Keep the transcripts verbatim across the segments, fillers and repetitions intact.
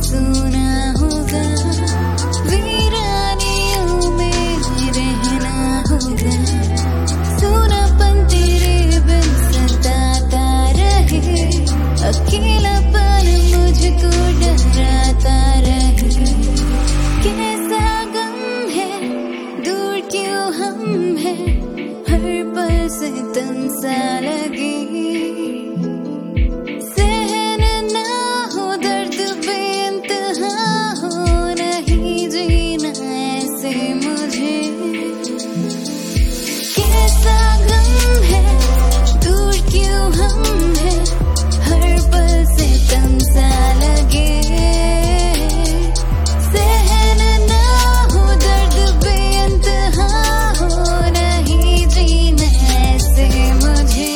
सुना होगा, वीरानियों में रहना होगा। सुनापन तेरे बिन सताता रहे, अकेलापन मुझको डराता रहे। कैसा गम है, दूर क्यों हम हैं, हर पल से तुम सा लगे। सहन ना हो दर्द बेइंतहा हो, नहीं जीना ऐसे मुझे। कैसा गम है, दूर क्यों हम हैं, हर पल से तुम सा लगे। सहन ना हो दर्द बेइंतहा हो, नहीं जीना ऐसे मुझे।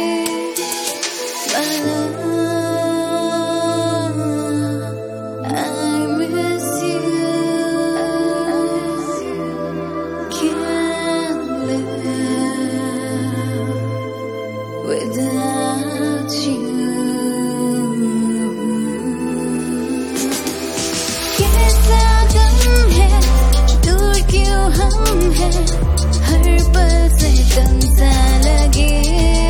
I miss you, can't live without you। कैसा गम है, दूर क्यों हम हैं, हर पल से तुम सा लगे।